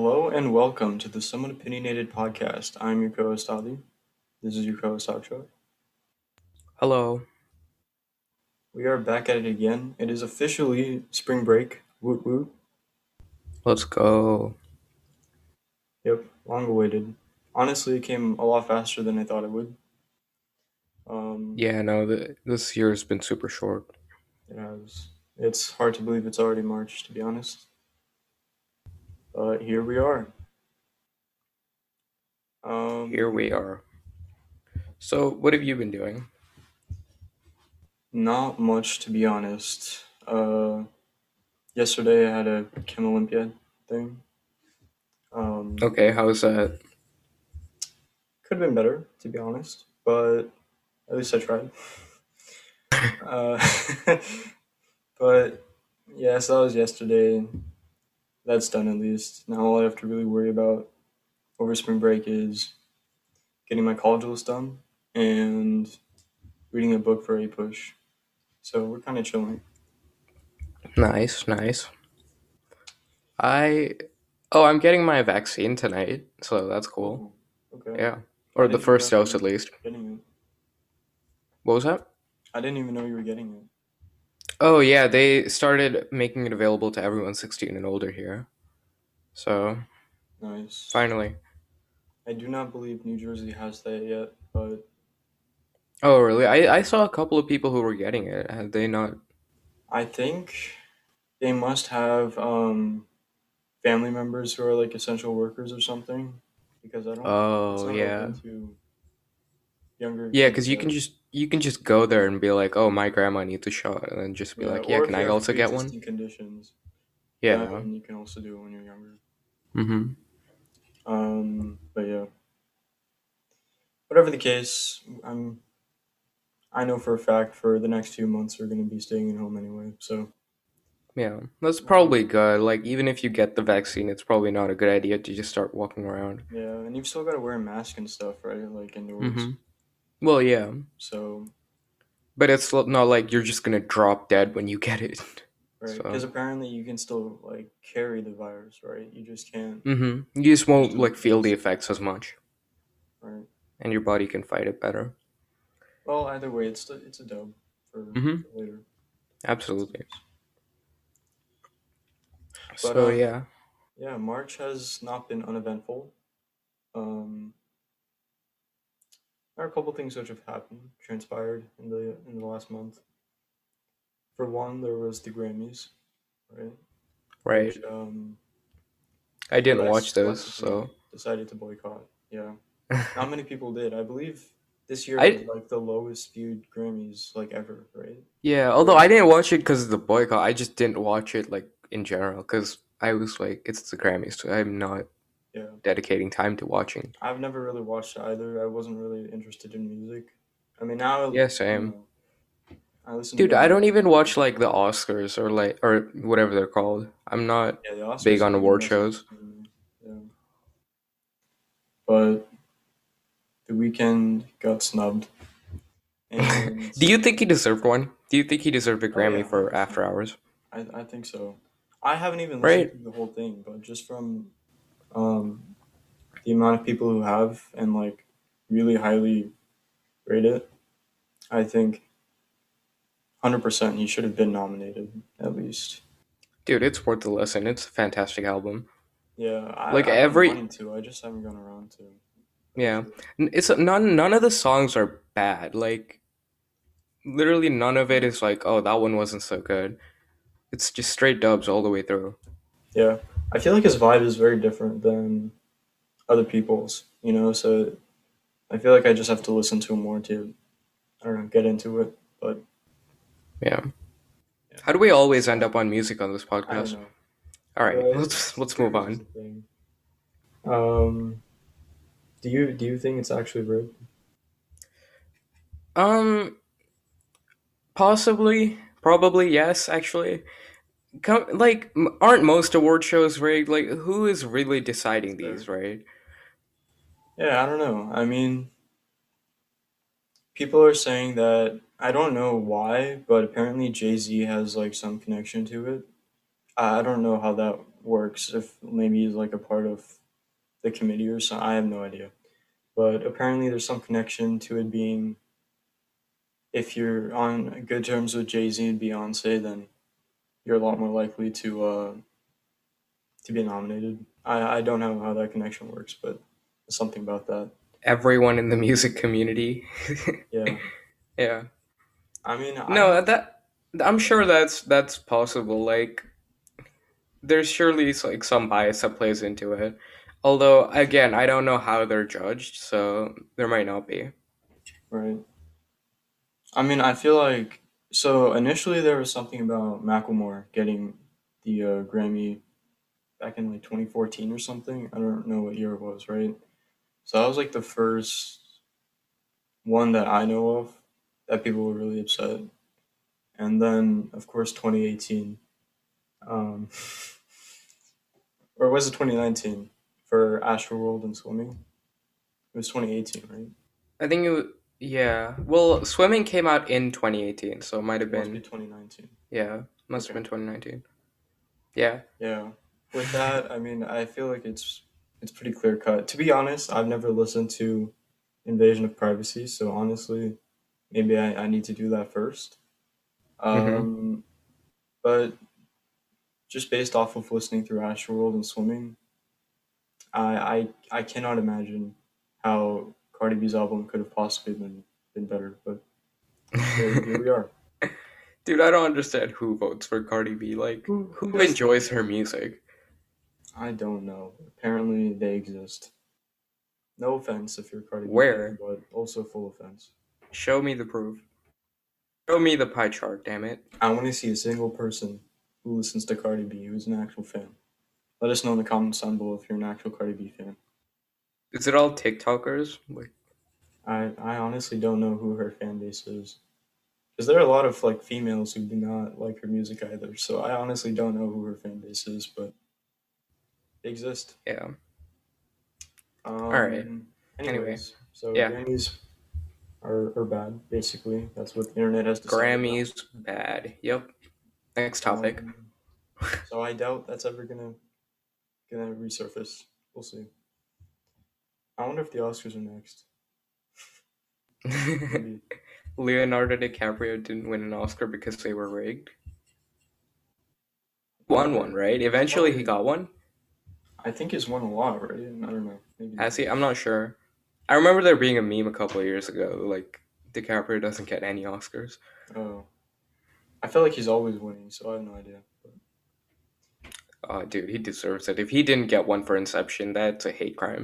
Hello and welcome to the Somewhat Opinionated Podcast. I'm your co-host Ali. This is your co-host Akshay. Hello. We are back at it again. It is officially spring break. Woot woot. Let's go. Yep, long awaited. Honestly, it came a lot faster than I thought it would. Um, Yeah, no, this year's been super short. it has. It's hard to believe it's already March, to be honest. But here we are. Here Um, we are. So, what have you been doing? Not much, to be honest. Yesterday I had a Chem Olympiad thing. Um, Okay, how's that? could have been better, to be honest, but at least I tried. Uh, but yeah, so that was yesterday. That's done at least. Now all I have to really worry about over spring break is getting my college list done and reading a book for a push. So we're kind of chilling. Nice, nice. I I'm getting my vaccine tonight, so that's cool. Oh, okay. Yeah. I Or the didn't even first know you dose were at least. getting it. What was that? I didn't even know you were getting it. Oh yeah, they started making it available to everyone 16 and older here. So, Nice. finally. I do not believe New Jersey has that yet, but Oh, really? I saw a couple of people who were getting it. Had they not? I think they must have family members who are like essential workers or something because I don't it's Oh, not yeah. open to younger Yeah, kids because yet. you can just go there and be like, "Oh, my grandma needs a shot," and then just be Yeah, like, "Yeah, or can if you I have also get one?" pre-existing conditions, Yeah. then you can also do it when you're younger. Mm-hmm. But yeah, whatever the case, I know for a fact for the next 2 months we're going to be staying at home anyway. So Yeah, that's probably um, good. Like, even if you get the vaccine, it's probably not a good idea to just start walking around. yeah, and you've still got to wear a mask and stuff, right? Like indoors. Mm-hmm. Well, yeah, So but it's not like you're just gonna drop dead when you get it. right, because So, apparently you can still like carry the virus, right? You just can't mm-hmm. You just won't transfer like it feel the fast, effects as much, right? and your body can fight it better. Well, either way, it's a dub Mm-hmm. for later. Absolutely. Seems. But So yeah. yeah, March has not been uneventful. Um, there are a couple things which have happened, transpired in the last month. For one, there was the Grammys, right? Right. Which I didn't U.S. watch those, collectively so decided to boycott. Yeah, not many people did. I believe this year was I like the lowest viewed Grammys like ever, right? yeah, although Or I didn't watch it because of the boycott. I just didn't watch it like in general because I was like, it's the Grammys, so I'm not yeah, dedicating time to watching. I've never really watched either. I wasn't really interested in music. I mean, now Yeah, you same. know I listen to a Dude, bit I more don't even watch music. like the Oscars or like or whatever they're called. I'm not Yeah, the big Oscars on have been award less shows. interesting to me. Yeah, but The Weeknd got snubbed, and Do you think he deserved one? Do you think he deserved a oh yeah, Grammy for 100%. After Hours? I think so. I haven't even listened Right? to the whole thing, but just from um, the amount of people who have and like really highly rate it, I think 100% he should have been nominated at least. Dude, it's worth the listen. It's a fantastic album. Yeah, Like I've been every wanting to. I just haven't gone around to yeah, eventually. it's none of the songs are bad. Like literally none of it is like, oh, that one wasn't so good. It's just straight dubs all the way through. Yeah, I feel like his vibe is very different than other people's. So I feel like I just have to listen to him more to I don't know get into it. But Yeah. yeah, How do we always end up on music on this I don't podcast? know. All right, But let's move Grammys is on. the thing. Um, do you think it's actually rigged? Um, possibly, probably yes. Actually, like, aren't most award shows rigged? Like, who is really That's deciding fair. these, right? Yeah, I don't know. I mean, people are saying that I don't know why, but apparently Jay Z has like some connection to it. I don't know how that works. If maybe he's like a part of the committee or something, I have no idea. But apparently, there's some connection to it being if you're on good terms with Jay Z and Beyonce, then you're a lot more likely to be nominated. I don't know how that connection works, but there's something about that. Everyone in the music community. Yeah, Yeah. I mean, No, that I'm sure that's possible. Like there's surely like some bias that plays into it. Although again, I don't know how they're judged, so there might not be. right. I mean, I feel like so initially there was something about Macklemore getting the Grammy back in like 2014 or something. I don't know what year it was, right? So that was like the first one that I know of that people were really upset. And then, of course, 2018, um, or was it 2019 for Astroworld and swimming? It was 2018, right? I think yeah. Well, swimming came out in 2018, so it might have It must be been 2019. yeah, must have Okay. been 2019. Yeah. Yeah. With that, I mean, I feel like it's pretty clear cut. To be honest, I've never listened to Invasion of Privacy, so honestly, maybe I need to do that first. Mhm. Um, but just based off of listening through Astroworld and swimming, I cannot imagine how Cardi B's album could have possibly been better. But here we are. Dude, I don't understand who votes for Cardi B. Like, Who who does that? enjoys her music? I don't know. Apparently, they exist. No offense if you're a Cardi B fan, Where? but also full offense. Show me the proof. Show me the pie chart, damn it. I want to see a single person who listens to Cardi B who's an actual fan. Let us know in the comments down below if you're an actual Cardi B fan. Is it all TikTokers? Like, I honestly don't know who her fan base is. Because there are a lot of like females who do not like her music either. So I honestly don't know who her fan base is, but they exist. yeah. All right. Um. Anyway, Anyways, so yeah. Grammys are bad. Basically, that's what the internet has decided now. Grammys bad. Yep. Next topic. Um. So I doubt that's ever gonna resurface. We'll see. I wonder if the Oscars are next. Maybe. Leonardo DiCaprio didn't win an Oscar because they were rigged. Won one, What? right? He's Eventually he won. got one. I think he's won a lot, right? I don't know. Maybe Has not. he? I'm not sure. I remember there being a meme a couple of years ago, like DiCaprio doesn't get any Oscars. Oh, I feel like he's always winning, so I have no idea. But Oh, dude, he deserves it. If he didn't get one for Inception, that's a hate crime.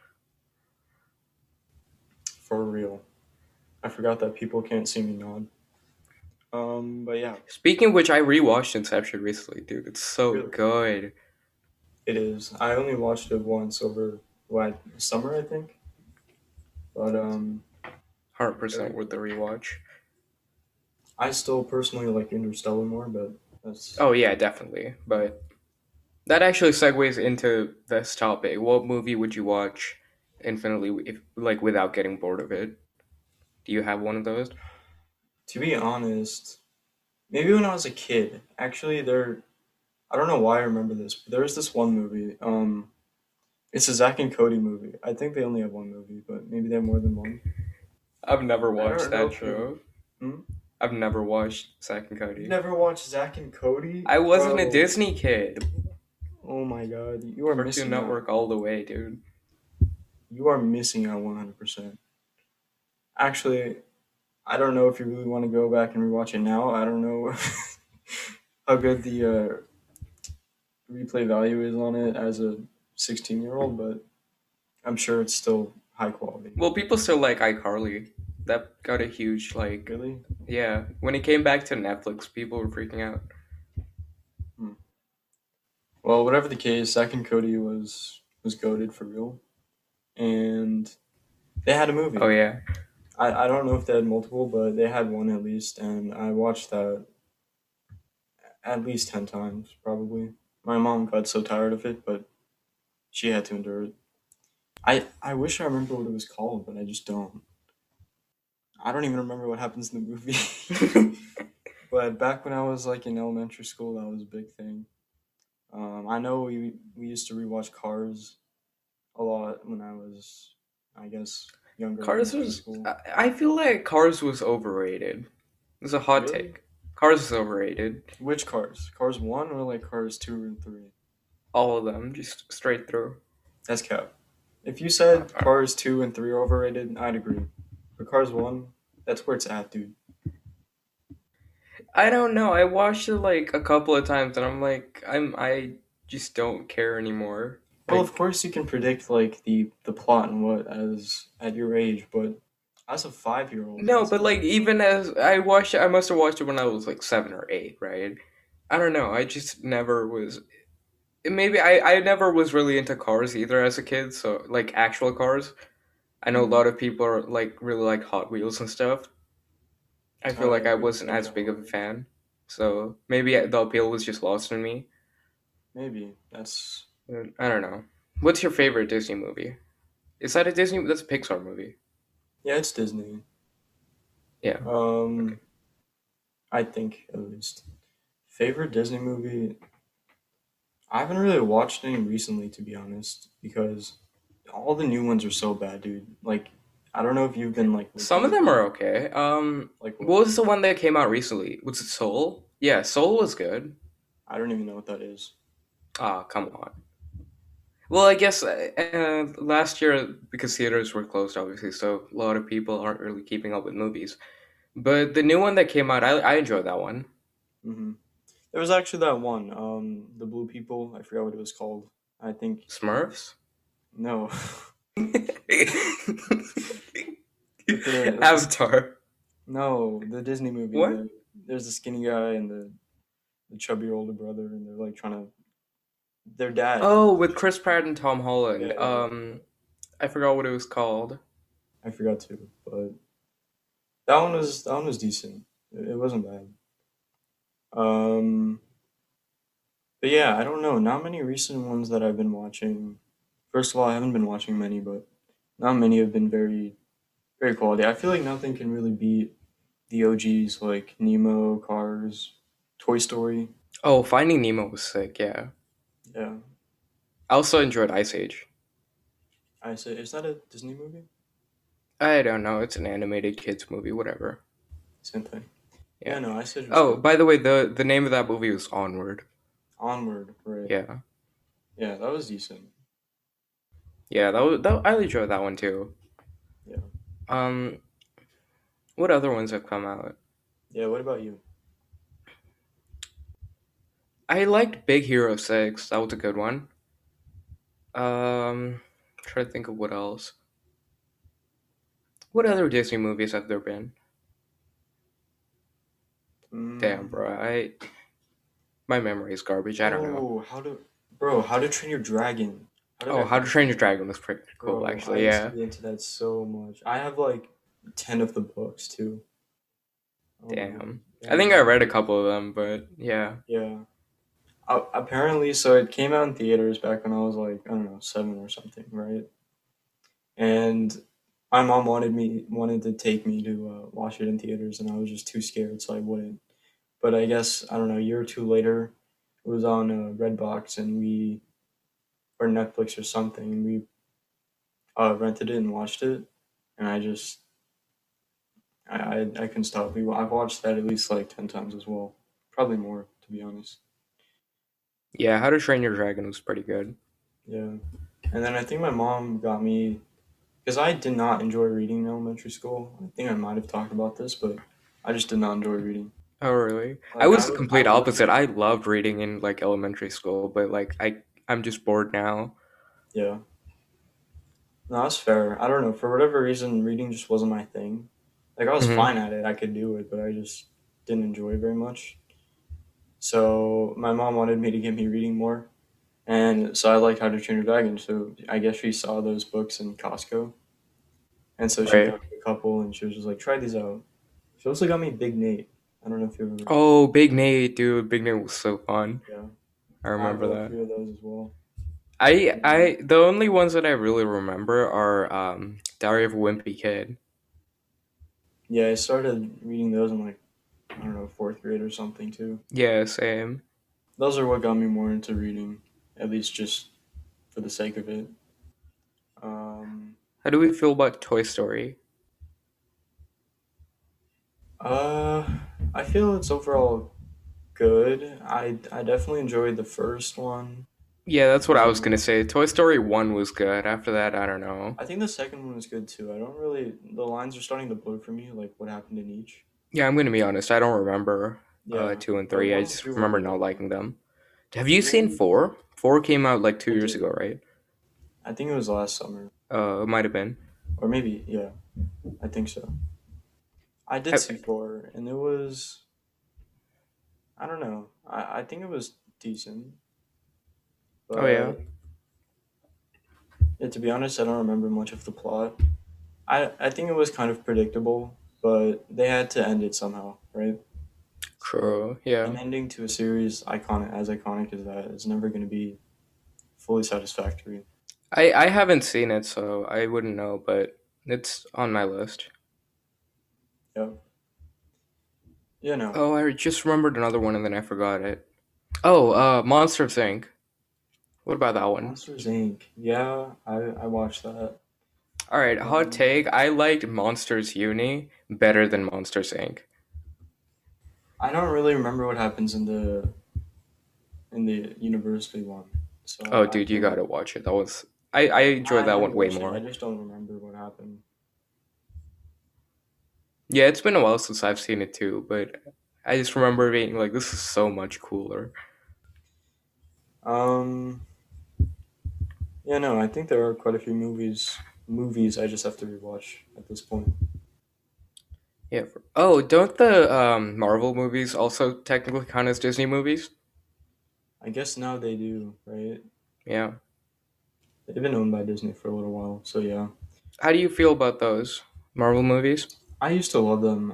for real, I forgot that people can't see me nod. But yeah, Speaking of which, I rewatched Inception recently, dude. It's so really, good. it is. I only watched it once over what summer, I think. But 100% very worth the good. rewatch. I still personally like Interstellar more, but that's Oh yeah, definitely. But that actually segues into this topic. What movie would you watch infinitely if like without getting bored of it? Do you have one of those? to be honest. Maybe when I was a kid, actually, I don't know why I remember this, but there was this one movie. It's a Zack and Cody movie. I think they only have one movie, but maybe they have more than one. I've never I watched don't know that if you. show. Hmm? I've never watched Zack and You've Cody. never watched Zack and Cody, I wasn't a bro? Disney kid. Oh my god, you are Cartoon missing out. Network all the way, dude. You are missing out 100%. Actually, I don't know if you really want to go back and rewatch it now. I don't know how good the replay value is on it as a 16-year-old, but I'm sure it's still high quality. Well, people still like iCarly. That got a huge like Really? yeah. When it came back to Netflix, people were freaking out. Hmm. Well, whatever the case, Zack and Cody was goaded for real, and they had a Oh movie. yeah. I don't know if they had multiple, but they had one at least, and I watched that at least 10 times probably. My mom got so tired of it, but she had to endure it. I wish I remember what it was called, but I just don't. I don't even remember what happens in the movie. But back when I was like in elementary school, that was a big thing. I know we used to rewatch Cars a lot when I was, I guess, younger, like in Cars high was. school. I feel like Cars was overrated. It's a hot Really? take. Cars is overrated. Which Cars? Cars 1 or like Cars 2 and 3? All of them, just straight through. That's cap. If you Uh, said uh, Cars 2 and 3 are overrated, I'd agree. But Cars 1, that's where it's at, dude. I don't know. I watched it like a couple of times, and I just don't care anymore. Well, of Like, course you can predict like the plot and what as at your age, but as a 5-year-old, no, that's but like even as I watched it, I must have watched it when I was like 7 or 8, right? I don't know. I just never was. Maybe I never was really into cars either as a kid. So like actual cars. I know a mm, lot of people are like really like Hot Wheels and stuff. I feel I like I agree. wasn't I'm as into big Hot of a Wheels. fan. So maybe the appeal was just lost on me. Maybe that's I don't know. What's your favorite Disney movie? Is that a Disney? That's a Pixar movie. yeah, it's Disney. Yeah. Okay. Um, I think at least favorite Disney movie. I haven't really watched any recently, to be honest, because all the new ones are so bad, dude. Like, I don't know if you've been like Some looking of them into are okay. like what. What was the one that came out recently? Was it Soul? Yeah, Soul was good. I don't even know what that is. Ah, come on. Well, I guess last year because theaters were closed, obviously, so a lot of people aren't really keeping up with movies. But the new one that came out, I enjoyed that one. Hmm. There was actually that one, the Blue People. I forgot what it was called. I think Smurfs. no, with the Avatar. no, the Disney movie. What? There's the skinny guy and the chubby older brother, and they're like trying to their dad. Oh, with Chris Pratt and Tom Yeah, Holland. yeah, yeah. I forgot what it was called. I forgot too, but that one was decent. It wasn't bad. Um, but yeah, I don't know. Not many recent ones that I've been watching. First of all, I haven't been watching many, but not many have been very quality. I feel like nothing can really beat the OGs like Nemo, Cars, Toy Story. Oh, Finding Nemo was sick. Yeah. Yeah, I also enjoyed Ice Age. I say, is that a Disney movie? I don't know. It's an animated kids movie. Whatever. Same thing. Yeah. Yeah, no, I said it was Oh, good. by the way, the name of that movie was Onward. Onward, right? Yeah. Yeah, that was decent. Yeah. That I enjoyed that one too. Yeah, Um, what other ones have come out? yeah. What about you? I liked Big Hero 6. That was a good one. Try to think of what else. What other Disney movies have there been? Damn, Mm, bro. My memory is garbage. I don't know. oh, bro? How to Train Your Dragon? How did Oh, I How to forget Train Your that? Dragon was pretty cool, Bro, I actually. used to Yeah. be into that so much. I have like 10 of the books too. Oh my god. Damn. I think Yeah. I read a couple of them, but yeah. Yeah. Apparently, so it came out in theaters back when I was like, I don't know, 7 or something, right? And my mom wanted to take me to watch it in theaters, and I was just too scared, so I wouldn't. But I guess I don't know, a year or two later, it was on Redbox, and we or Netflix or something, and we rented it and watched it, and I couldn't stop. I've watched that at least like 10 times as well, probably more to be honest. Yeah, How to Train Your Dragon was pretty good. Yeah, and then I think my mom got me because I did not enjoy reading in elementary school. I think I might have talked about this, but I just did not enjoy reading. Oh, really? I Like was the I complete would opposite. I loved reading in like elementary school, but like I'm just bored now. yeah. No, that's fair. I don't know. For whatever reason, reading just wasn't my thing. Like I was Hmm. fine at it. I could do it, but I just didn't enjoy it very much. So my mom wanted me to get me reading more, and so I liked How to Train Your Dragon. So I guess she saw those books in Costco, and so she Right. got me a couple, and she was just like, "Try these out." She also got me Big Nate. I don't know if you've ever. Oh, Big Nate, dude. Big Nate was so fun. Yeah, I I have remember a that. few of those as well. The only ones that I really remember are Diary of a Wimpy Kid. Yeah, I started reading those in like I don't know 4th grade or something too. Yeah, same. those are what got me more into reading, at least just for the sake of it. Um, How do we feel about Toy Story? uh, I feel it's overall good. I definitely enjoyed the first one. Yeah, that's what I was gonna Um, say. Toy Story 1 was good. After that, I don't know. I think the second one was good too. I don't really, the lines are starting to blur for me, like what happened in each. Yeah, I'm gonna be honest. I don't remember Yeah, 2 and but 3. I one and just two were remember good. not liking them. Have you seen Three, 4? 4 came out like 2 I years did. ago, right? I think it was last summer, It might have been. or maybe, yeah, I think so. I did Have, see four, and it was, I don't know. I think it was decent, oh yeah. but yeah, to be honest, I don't remember much of the plot. I think it was kind of predictable, but they had to end it somehow, right? So True. Yeah. an ending to a series iconic as that is never going to be fully satisfactory. I haven't seen it, so I wouldn't know, but it's on my list. Yeah, yeah, no. Oh, I just remembered another one and then I forgot it. Oh, Monsters Inc. What about that one? Monsters Inc. Yeah, I watched that. All right, hot Um, take. I liked Monsters Uni better than Monsters Inc. I don't really remember what happens in the university one, so Oh, I dude, you can't. gotta watch it. That was I enjoyed I that have one way watched it. I more. just don't remember what happened. Yeah, it's been a while since I've seen it too, but I just remember being like, this is so much cooler. Um, yeah, no, I think there are quite a few movies I just have to rewatch at this point. Yeah. Oh, don't the Marvel movies also technically count as Disney movies? I guess now they do, right? Yeah. They've been owned by Disney for a little while, so yeah. How do you feel about those Marvel movies? I used to love them.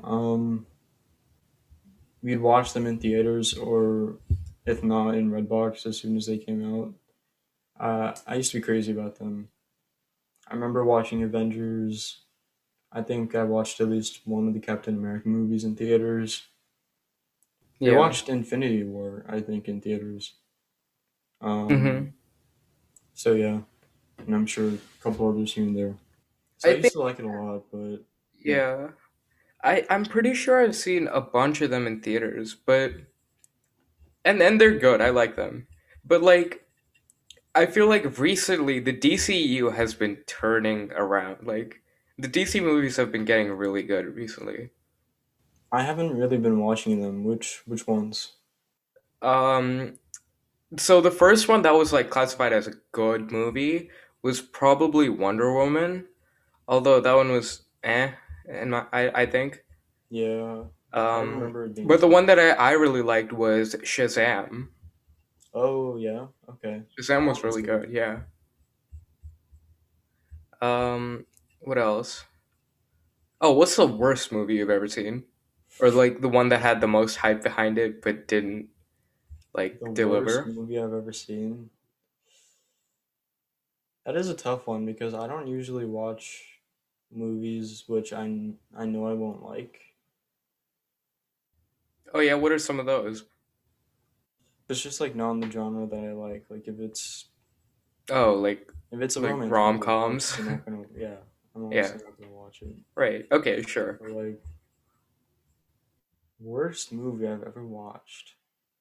We'd watch them in theaters, or if not in Redbox, as soon as they came out. I used to be crazy about them. I remember watching Avengers. I think I watched at least one of the Captain America movies in theaters. I Yeah. watched Infinity War, I think, in theaters. Um, Mm-hmm. so yeah, and I'm sure a couple others here and there. So I I used think to like it a lot, but yeah, yeah. I'm pretty sure I've seen a bunch of them in theaters, but and they're good. I like them. But like I feel like recently the DCU has been turning around. Like the DC movies have been getting really good recently. I haven't really been watching them. Which ones? Um so the first one that was like classified as a good movie was probably Wonder Woman, although that one was and I think. Yeah, I Um remember it being but the decent. one that I really liked was Shazam. Oh yeah, okay, Shazam that was one was really good. good, yeah. Um what else? Oh, what's the worst movie you've ever seen? Or like the one that had the most hype behind it but didn't The like worst deliver? movie I've ever seen. That is a tough one because I don't usually watch movies which I know I won't like. Oh yeah, what are some of those? It's just like not in the genre that I like. Like Oh, if it's a like romance movie, I'm rom-coms. obviously not gonna. Yeah, I'm Yeah, obviously not gonna watch it. right. Okay, sure. But like worst movie I've ever watched.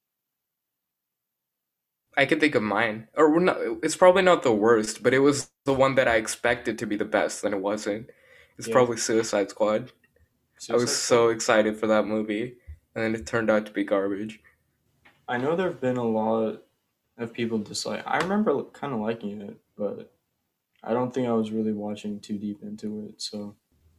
I can think of mine. Or not, it's probably not the worst, but it was the one that I expected to be the best, and it wasn't. It's Yeah, probably Suicide Squad. I was Suicide so Squad. excited for that movie, and then it turned out to be garbage. I know there have been a lot of people dislike. I remember kind of liking it, but I don't think I was really watching too deep into it. So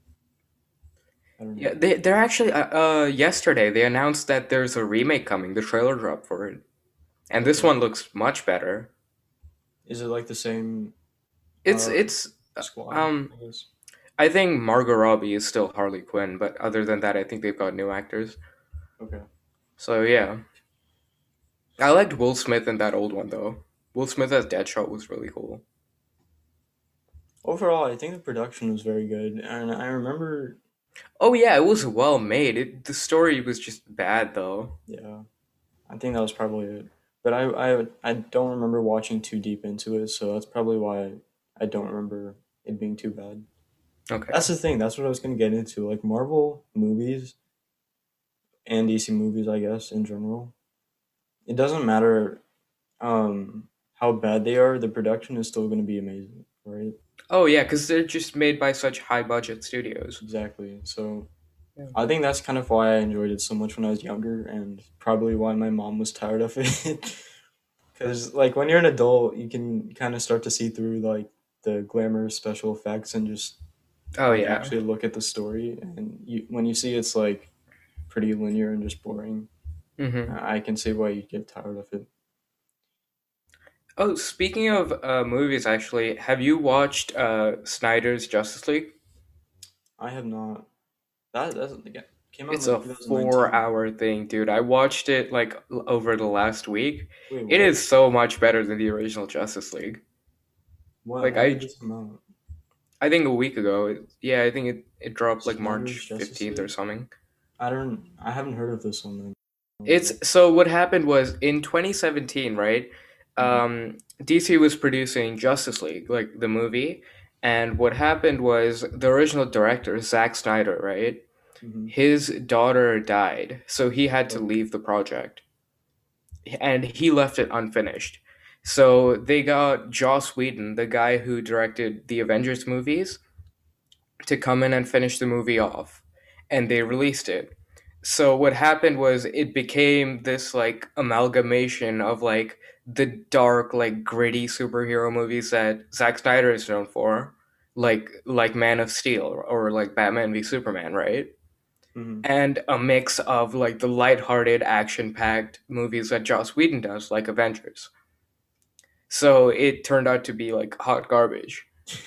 I don't Yeah, know. they're actually yesterday they announced that there's a remake coming. The trailer dropped for it, and this Okay, one looks much better. is it like the same It's uh it's squad? um I guess. I think Margot Robbie is still Harley Quinn, but other than that, I think they've got new actors. Okay. So yeah, I liked Will Smith in that old one though. Will Smith as Deadshot was really cool. Overall, I think the production was very good, and I remember. Oh yeah, it was well made. The story was just bad though. Yeah, I think that was probably it. but I don't remember watching too deep into it, so that's probably why I don't remember it being too bad. That's Okay. the thing. That's what I was gonna get into. Like Marvel movies and DC movies, I guess in general. It doesn't matter how bad they are. The production is still gonna be amazing, right? Oh yeah, because they're just made by such high budget studios. Exactly. So Yeah. I think that's kind of why I enjoyed it so much when I was younger, and probably why my mom was tired of it. Because like when you're an adult, you can kind of start to see through like the glamorous special effects and just Oh like yeah. actually look at the story. And when you see it's like pretty linear and just boring, Hmm. I can see why you get tired of it. Oh, speaking of movies, actually, have you watched Snyder's Justice League? I have not. That doesn't again came out in It's like a 2019. 4 hour thing, dude. I watched it like over the last week. Wait, It what? is so much better than the original Justice League. What? Like When did this come out? I think a week ago. Yeah, I think it dropped like Snyder's March Justice 15th or League. something. I haven't heard of this one then. It's so what happened was in 2017, right? Mm-hmm. DC was producing Justice League, like the movie, and what happened was the original director, Zack Snyder, right? Mm-hmm. His daughter died, so he had to Okay. leave the project, and he left it unfinished. So they got Joss Whedon, the guy who directed the Avengers movies, to come in and finish the movie off, and they released it. So what happened was it became this like amalgamation of like the dark, like gritty superhero movies that Zack Snyder is known for, like Man of Steel or like Batman v Superman, right? Mm-hmm. And a mix of like the lighthearted, action-packed movies that Joss Whedon does, like Avengers. So it turned out to be like hot garbage.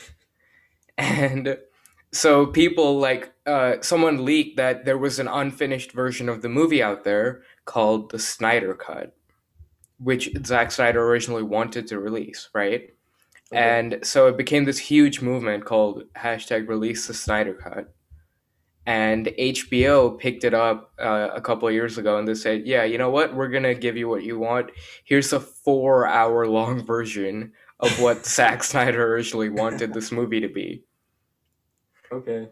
And so people like someone leaked that there was an unfinished version of the movie out there called the Snyder Cut, which Zack Snyder originally wanted to release, right? Okay. And so it became this huge movement called hashtag release the Snyder Cut. And HBO picked it up a couple of years ago and they said, yeah, you know what? We're going to give you what you want. Here's a 4 hour long version of what Zack Snyder originally wanted this movie to be. Okay.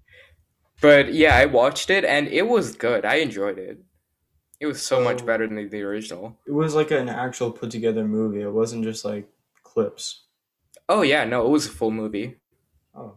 But yeah, I watched it and it was good. I enjoyed it. It was so much So better than the original. it was like an actual put together movie. It wasn't just like clips. Oh yeah, no, it was a full movie. Oh.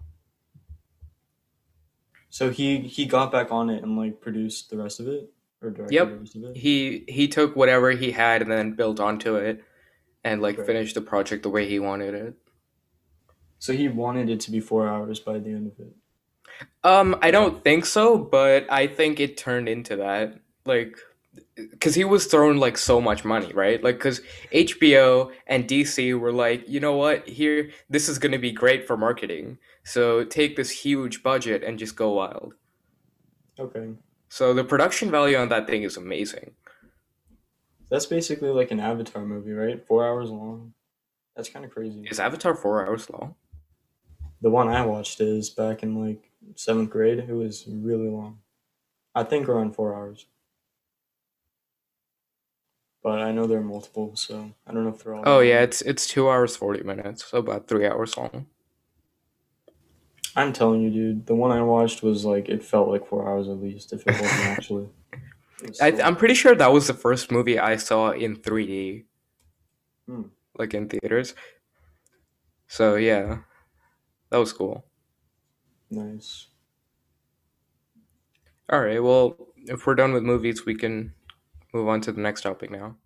So he got back on it and like produced the rest of it or directed the Yep. rest of it. He took whatever he had and then built onto it and like Okay. finished the project the way he wanted it. So he wanted it to be 4 hours by the end of it. I don't think so, but I think it turned into that. Like because he was thrown like so much money, right? Like because HBO and DC were like, you know what, here this is gonna be great for marketing. So take this huge budget and just go wild. Okay. So the production value on that thing is amazing. That's basically like an Avatar movie, right? 4 hours long. That's kind of crazy. Is Avatar 4 hours long? The one I watched is back in like seventh grade. It was really long. I think around 4 hours. But I know there are multiple, so I don't know if they're all that Oh yeah, long. it's 2 hours 40 minutes, so about 3 hours long. I'm telling you, dude, the one I watched was like it felt like 4 hours at least, if it wasn't actually. It was so I'm long. pretty sure that was the first movie I saw in 3D, Hmm, like in theaters. So yeah, that was cool. nice. All right, well, if we're done with movies, we can move on to the next topic now.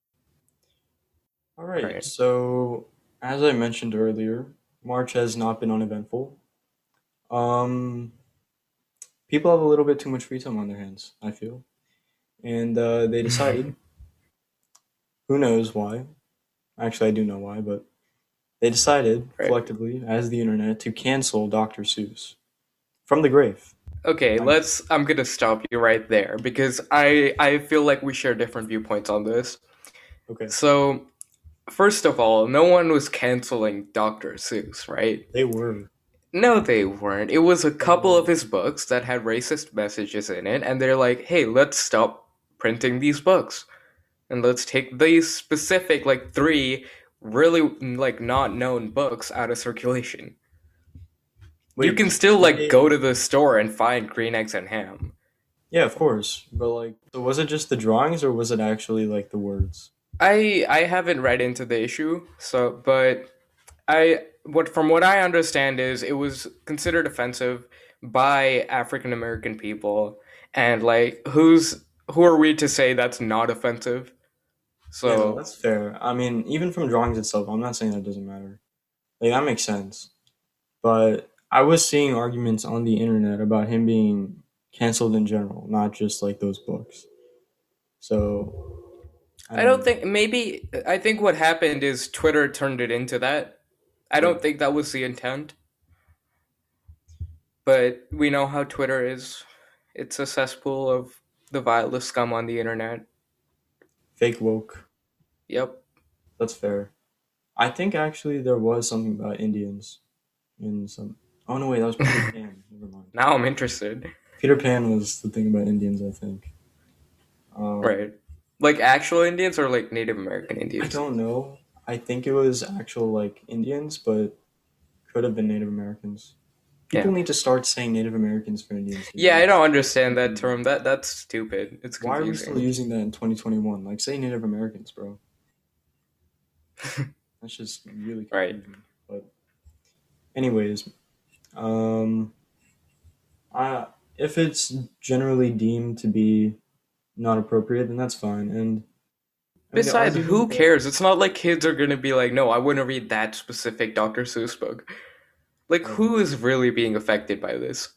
All All right, right. so as I mentioned earlier, March has not been uneventful. Um, People have a little bit too much free time on their hands, I feel, and they decided, who knows why? Actually, I do know why, but they decided Right. collectively, as the internet, to cancel Dr. Seuss from the grave. Okay, Nice. let's I'm going to stop you right there because I feel like we share different viewpoints on this. Okay, So, first of all, no one was canceling Dr. Seuss, right? they were. No, they weren't. It was a They couple of were. his books that had racist messages in it, and they're like, hey, let's stop printing these books. and let's take these specific like three really like not known books out of circulation. You Wait, can still did like go they? to the store and find green eggs and ham. Yeah, of course. But like, so was it just the drawings or was it actually like the words? I haven't read into the issue, so but I what from what I understand is it was considered offensive by African American people, and like who are we to say that's not offensive? Yeah, no, So that's fair. I mean, even from drawings itself, I'm not saying that doesn't matter. Like that makes sense. But I was seeing arguments on the internet about him being canceled in general, not just like those books. So I I don't don't know. think maybe I think what happened is Twitter turned it into that. I Yeah, don't think that was the intent, but we know how Twitter is. It's a cesspool of the vilest scum on the internet. fake woke. Yep. That's fair. I think actually there was something about Indians in some. Oh no, wait, that was Peter Pan. Never mind. Now I'm interested. Peter Pan was the thing about Indians, I think. Um, Right. Like actual Indians or like Native American I Indians? don't know. I think it was actual like Indians, but could have been Native Americans. Yeah. People need to start saying Native Americans for Indians Yeah, now. I It's don't understand that confusing. term. That's stupid. It's Why are we still confusing. using that in 2021? Like, say Native Americans, bro. That's just really Right. confusing. But, anyways, um, I if it's generally deemed to be not appropriate, then that's fine. And I mean, the Besides, who argument that cares? It's not like kids are gonna be like, no, I wouldn't read that specific Dr. Seuss book. Like, yeah, who is really being affected by this?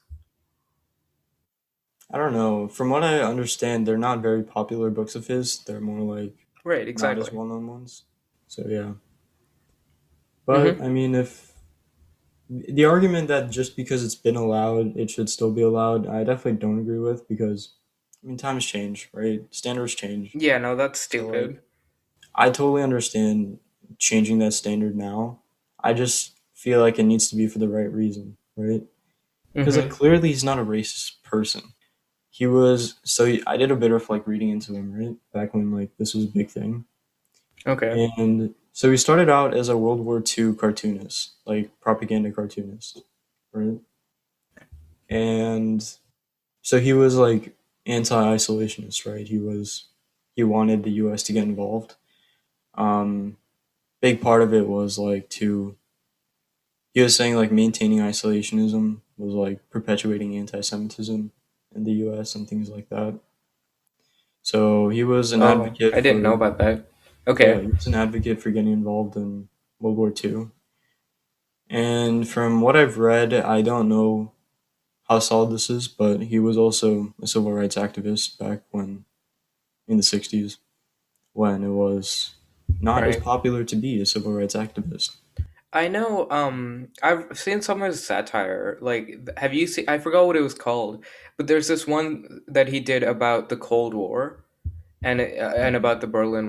I don't know. From what I understand, they're not very popular books of his. They're more like Right, not as exactly. well known ones. So yeah. But Mm-hmm. I mean, if the argument that just because it's been allowed, it should still be allowed, I definitely don't agree with because I mean times change, right? Standards change. Yeah, no, that's So like stupid. I totally understand changing that standard now. I just feel like it needs to be for the right reason, right? Because like Mm-hmm. clearly he's not a racist person. He was I did a bit of like reading into him, right? Back when like this was a big thing. Okay. And so he started out as a World War II cartoonist, like propaganda cartoonist, right? And so he was like anti-isolationist, right? He wanted the U.S. to get involved. Um, Big part of it was like to he was saying like maintaining isolationism was like perpetuating anti-Semitism in the U.S. and things like that. So he was an Oh, advocate I didn't know for about that. yeah, Okay. he was an advocate for getting involved in World War II. And from what I've read, I don't know how solid this is, but he was also a civil rights activist back when in the 60s when it was not as Right. popular to be a civil rights activist. I know. I've seen some of his satire. Like, have you seen? I forgot what it was called, but there's this one that he did about the Cold War and about the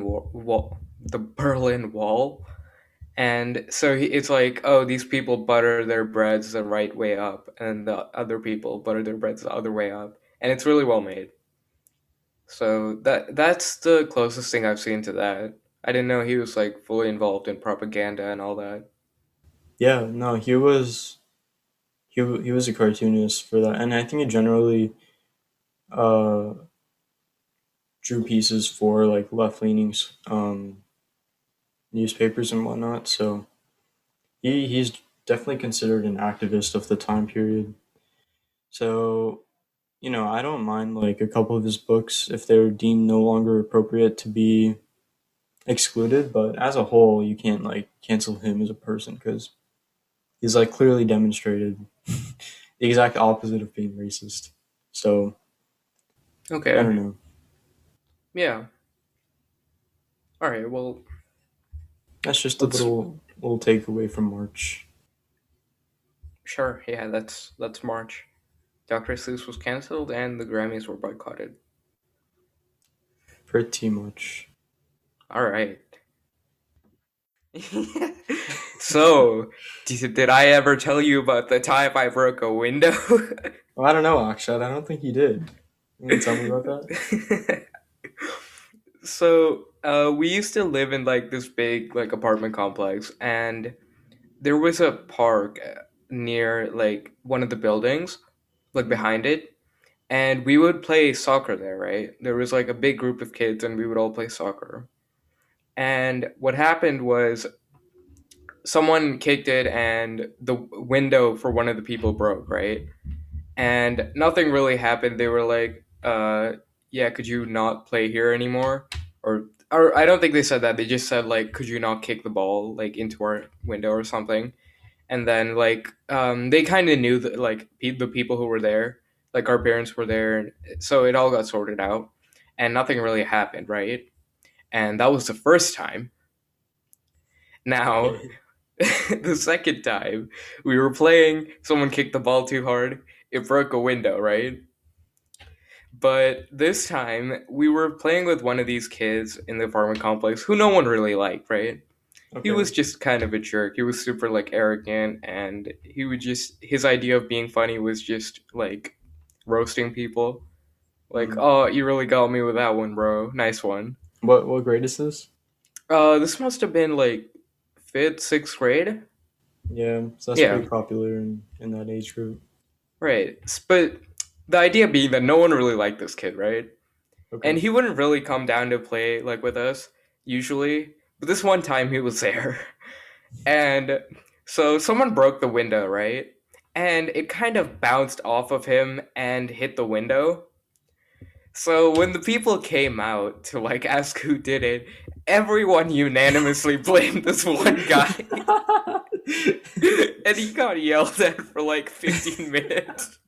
Berlin Wall. And so it's like, oh, these people butter their breads the right way up, and the other people butter their breads the other way up, and it's really well made. So that's the closest thing I've seen to that. I didn't know he was like fully involved in propaganda and all that. Yeah, no, he was a cartoonist for that, and I think he generally uh, drew pieces for like left leaning newspapers and whatnot. So he's definitely considered an activist of the time period. So I don't mind like a couple of his books if they're deemed no longer appropriate to be excluded, but as a whole, you can't like cancel him as a person because he's like clearly demonstrated the exact opposite of being racist. So I Okay. don't know. Yeah. All right. Well, That's just a let's little takeaway from March. sure. Yeah, that's March. Dr. Seuss was canceled and the Grammys were boycotted. Pretty much. All right. So, did I ever tell you about the time I broke a window? Well, I don't know, Akshat. I don't think you did. You want to tell me about that? So We used to live in like this big like apartment complex, and there was a park near like one of the buildings, like Mm. behind it, and we would play soccer there. Right, there was like a big group of kids, and we would all play soccer. And what happened was someone kicked it, and the window for one of the people broke. Right, and nothing really happened. They were like, yeah, could you not play here anymore? Or I don't think they said that. They just said like, could you not kick the ball like into our window or something? And then like they kind of knew that like the people who were there, like our parents were there, and so it all got sorted out, and nothing really happened, right? And that was the first time. Now, Okay. the second time we were playing, someone kicked the ball too hard. It broke a window, right? But this time we were playing with one of these kids in the apartment complex who no one really liked, right? He Okay. was just kind of a jerk. He was super like arrogant, and he would just his idea of being funny was just like roasting people. Like, Mm. oh, you really got me with that one, bro. Nice one. What grade is this? This must have been like fifth, sixth grade. Yeah, so that's Yeah, pretty popular in that age group. right. But the idea being that no one really liked this kid, right? And Okay. he wouldn't really come down to play like with us usually. But this one time he was there. And so someone broke the window, right? And it kind of bounced off of him and hit the window. So when the people came out to like ask who did it, everyone unanimously blamed this one guy. And he got yelled at for like 15 minutes.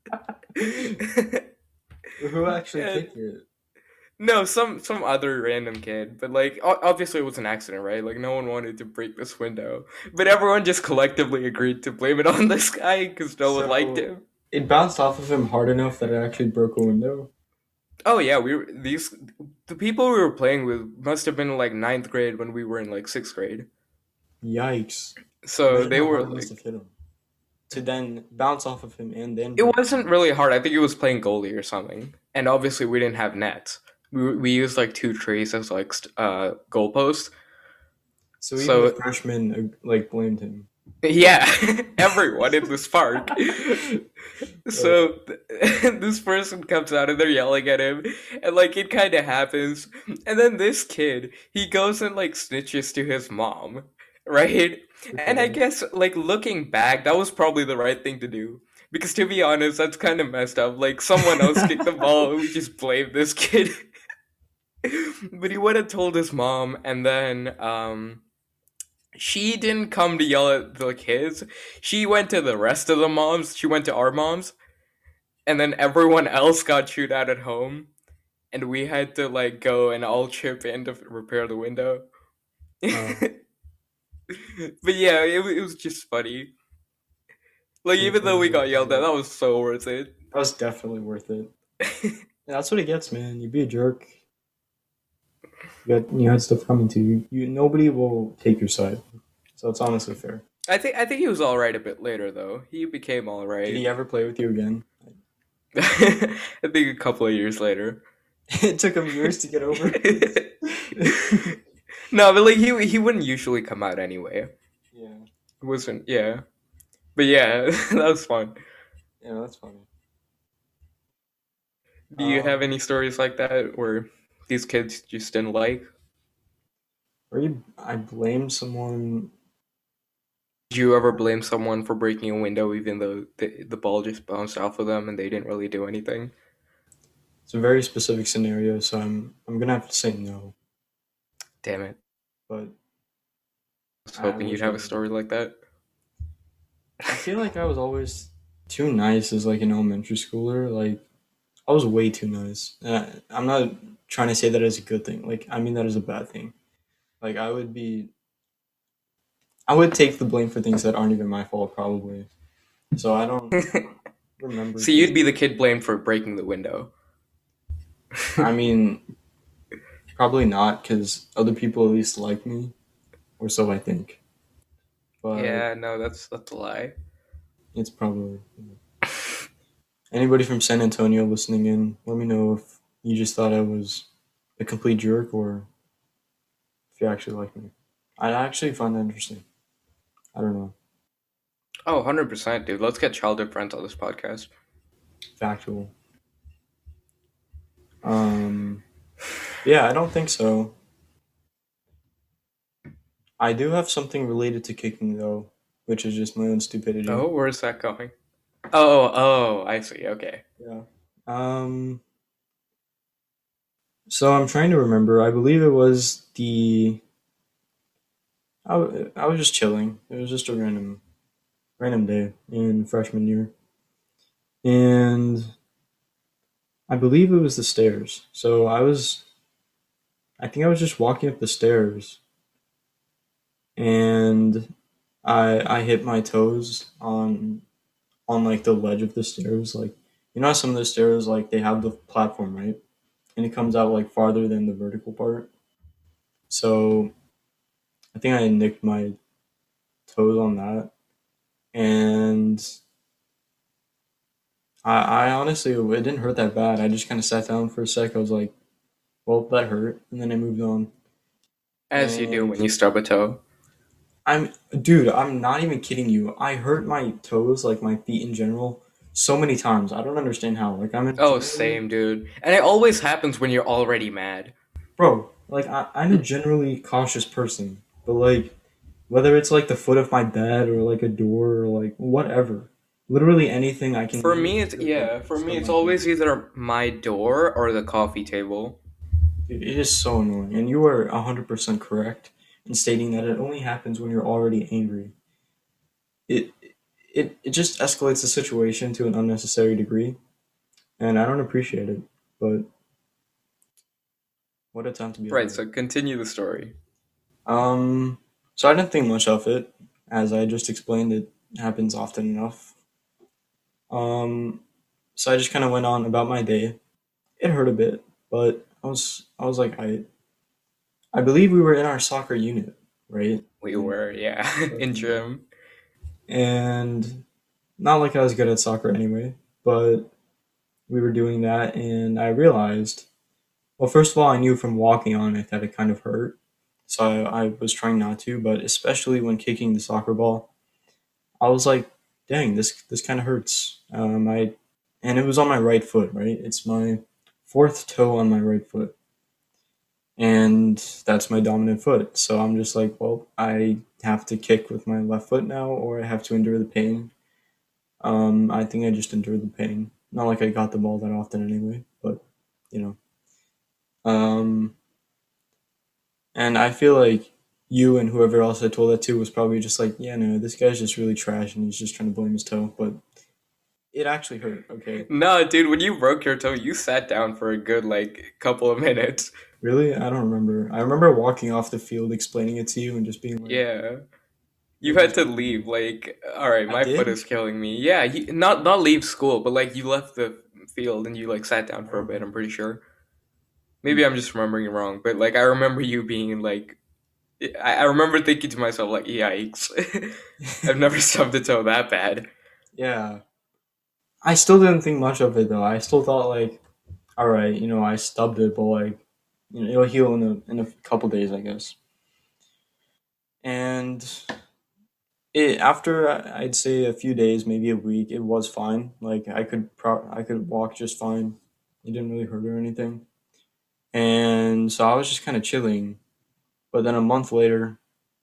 Who actually And kicked it? no, some other random kid, but like obviously it was an accident, right? Like no one wanted to break this window, but everyone just collectively agreed to blame it on this guy because no one liked So him. it bounced off of him hard enough that it actually broke a window. Oh yeah, we were these the people we were playing with must have been like ninth grade when we were in like sixth grade. Yikes! So Imagine they how were hard it must have like, hit him to then bounce off of him and then it break. wasn't really hard. I think it was playing goalie or something, and obviously we didn't have nets. We used like two trees as like goalposts. So even the So freshmen like blamed him. yeah, everyone in this park. Uh, So this person comes out and they're yelling at him, and like it kind of happens, and then this kid he goes and like snitches to his mom, right? And I okay. guess like looking back, that was probably the right thing to do because to be honest, that's kind of messed up. Like someone else kicked the ball, we just blamed this kid, but he would have told his mom, and then she didn't come to yell at the kids. She went to the rest of the moms. She went to our moms, and then everyone else got chewed out at home, and we had to like go and all chip in to repair the window. Oh, But yeah, it was just funny. Like too even though funny we not got to yelled at, do. that was so worth it. That was definitely worth it. Yeah, that's what it gets, man. You be a jerk. You had stuff coming to you. Nobody will take your side. So it's honestly fair. I think he was all right a bit later though. He became all Did right. he ever play with you again? I think a couple of years later. It took him years to get over it. No, but like he wouldn't usually come out anyway. Yeah, It wasn't yeah. But yeah, that was fun. yeah, that's funny. Do you have any Um, stories like that where these kids just didn't like? I blame someone. Did you ever blame someone for breaking a window even though the ball just bounced off of them and they didn't really do anything? It's a very specific scenario, so I'm gonna have to say no. Damn it. But I was I hoping you'd wish I have a would. story like that. I feel like I was always too nice as like an elementary schooler. Like I was way too nice. I'm not trying to say that as a good thing. Like I mean that as a bad thing. Like I would take the blame for things that aren't even my fault probably. So I don't remember So you'd things. be the kid blamed for breaking the window. I mean, probably not because other people at least like me, or so I think. But Yeah, no, that's a lie. it's probably anybody from San Antonio listening in. Let me know if you just thought I was a complete jerk or if you actually like me. I actually find that interesting. I don't know. Oh, 100%, dude. Let's get childhood friends on this podcast. Factual. Um, yeah, I don't think so. I do have something related to kicking though, which is just my own stupidity. Oh, where's that going? Oh, I see. Okay. Yeah. So I'm trying to remember. I believe it was I was just chilling. It was just a random day in freshman year, and I believe it was the stairs. So I think I was just walking up the stairs, and I hit my toes on like the ledge of the stairs. Like you know how some of the stairs like they have the platform right, and it comes out like farther than the vertical part. So I think I nicked my toes on that, and I honestly it didn't hurt that bad. I just kind of sat down for a sec. I was like, well, that hurt, and then I moved on. As you do And when you stub a toe. dude, I'm not even kidding you. I hurt my toes, like my feet in general, so many times. I don't understand how. Like Oh, same, dude. And it always happens when you're already mad. bro, like I'm a generally cautious person, but like whether it's like the foot of my bed or like a door or like whatever, literally anything I can For me, manage it's to like yeah. For me, stub it's my feet. always either my door or the coffee table. Dude, it is so annoying, and you are 100% correct in stating that it only happens when you're already angry. It it just escalates the situation to an unnecessary degree, and I don't appreciate it. But what a time to be Right. alive. So continue the story. Um, so I didn't think much of it, as I just explained. It happens often enough. Um, so I just kind of went on about my day. It hurt a bit, but I was like I believe we were in our soccer unit, right? We In were, yeah, in freshman year. gym. And not like I was good at soccer anyway, but we were doing that, and I realized, well, first of all, I knew from walking on it that it kind of hurt, so I was trying not to, but especially when kicking the soccer ball, I was like, dang, this kind of hurts. And it was on my right foot, right? It's my fourth toe on my right foot, and that's my dominant foot. So I'm just like, well, I have to kick with my left foot now, or I have to endure the pain. I think I just endured the pain. Not like I got the ball that often anyway, but you know. Um, and I feel like you and whoever else I told that to was probably just like, yeah, no, this guy's just really trash and he's just trying to blame his toe. But it actually hurt. Okay, No, dude, when you broke your toe, you sat down for a good like couple of minutes. really? I don't remember. I remember walking off the field explaining it to you and just being like, Yeah. You it had just. to leave. Like, all right, I my foot did. is killing me. Yeah, not leave school, but like you left the field and you like sat down I for a don't bit. I'm remember. pretty sure. Maybe Hmm. I'm just remembering it wrong, but like I remember you being like, I remember thinking to myself like, yikes, I've never stubbed a toe that bad. Yeah. I still didn't think much of it though. I still thought like, all right, I stubbed it, but like, it'll heal in a couple days, I guess. And after I'd say a few days, maybe a week, it was fine. Like I could walk just fine. It didn't really hurt or anything. And so I was just kind of chilling. But then a month later,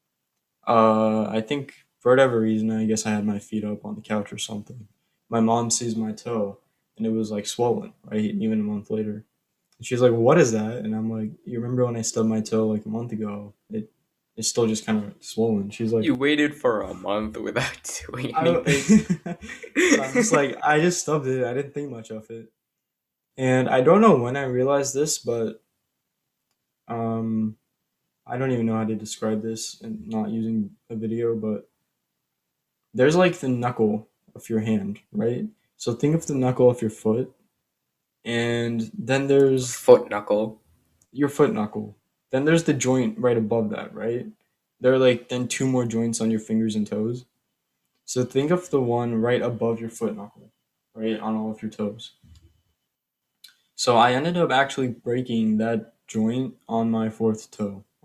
I think for whatever reason, I guess I had my feet up on the couch or something. My mom sees my toe, and it was like swollen, right? Even a month later. And she's like, "What is that?" And I'm like, "You remember when I stubbed my toe like a month ago? It's still just kind of swollen." She's like, You waited for a month without doing I don't. anything. So I'm just like, I just stubbed it. I didn't think much of it, and I don't know when I realized this, but um, I don't even know how to describe this and not using a video. But there's like the knuckle of your hand, right? So think of the knuckle of your foot, and then there's Foot knuckle. your foot knuckle. Then there's the joint right above that, right? There are like then two more joints on your fingers and toes. So think of the one right above your foot knuckle, right on all of your toes. So I ended up actually breaking that joint on my fourth toe,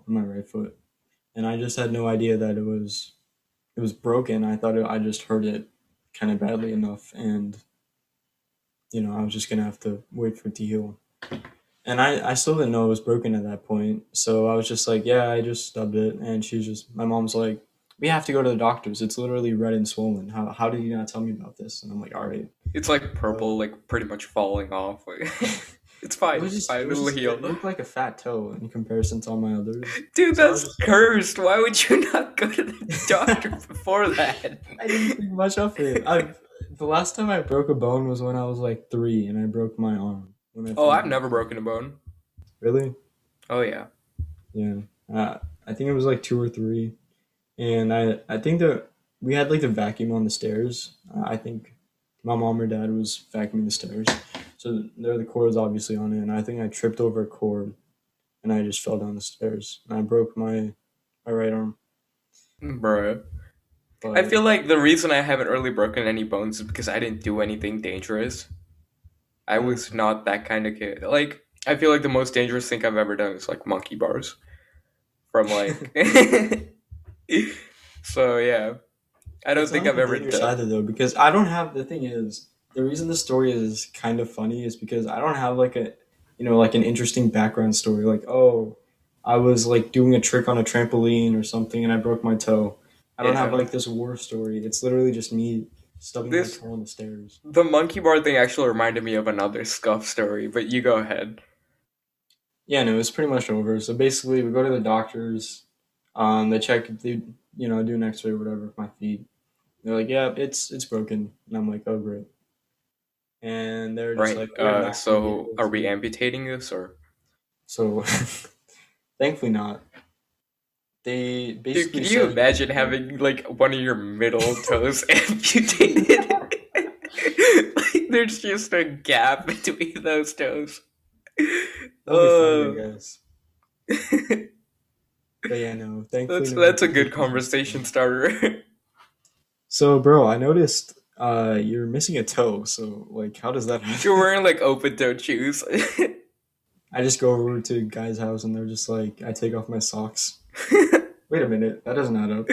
on my right foot, and I just had no idea that it was broken. I thought I just hurt it kind of badly enough, and I was just gonna have to wait for it to heal. And I still didn't know it was broken at that point, so I was just like, yeah, I just stubbed it, and my mom's like, we have to go to the doctors. It's literally red and swollen. How did you not tell me about this? And I'm like, all right. It's like purple, So like pretty much falling off. It's it fine. was It's just it fine. was It'll just heal. it looked like a fat toe in comparison to all my others. Dude, So I was that's just like, cursed. Why would you not go to the doctor before that? I didn't think much of it. The last time I broke a bone was when I was like 3, and I broke my arm when I Oh, fell I've down. never broken a bone. Really? Oh yeah. Yeah. I think it was like 2 or 3, and I think that we had like the vacuum on the stairs. I think my mom or dad was vacuuming the stairs, so there were the cords obviously on it, and I think I tripped over a cord and I just fell down the stairs and I broke my right arm. Bruh. I But feel like the reason I haven't really broken any bones is because I didn't do anything dangerous. I mm, was not that kind of kid. Like, I feel like the most dangerous thing I've ever done is like monkey bars from like. So yeah, I don't it's think not I've that ever dangerous done. either though, because I don't have the thing is the reason the story is kind of funny is because I don't have like like an interesting background story like, oh, I was like doing a trick on a trampoline or something and I broke my toe. I don't have Yeah, like this war story. It's literally just me stubbing my this toe on the stairs. the monkey bar thing actually reminded me of another scuff story. But you go ahead. Yeah, no, it's pretty much over. So basically, we go to the doctors. They check if they, do an X-ray or whatever of my feet. They're like, yeah, it's broken, and I'm like, oh great. And they're just Right. like, we are not going to be So able are we to. amputating this or? So, thankfully not. They Dude, basically can you said, imagine having like one of your middle toes amputated? Like there's just a gap between those toes. that'll be funny, I Uh, guess. But yeah, no, thankfully no that's a good amputations conversation necessary. starter. So, bro, I noticed you're missing a toe. So, like, how does that You're happen? wearing like open toe shoes. I just go over to a guy's house and they're just like, I take off my socks. Wait a minute, that doesn't add up.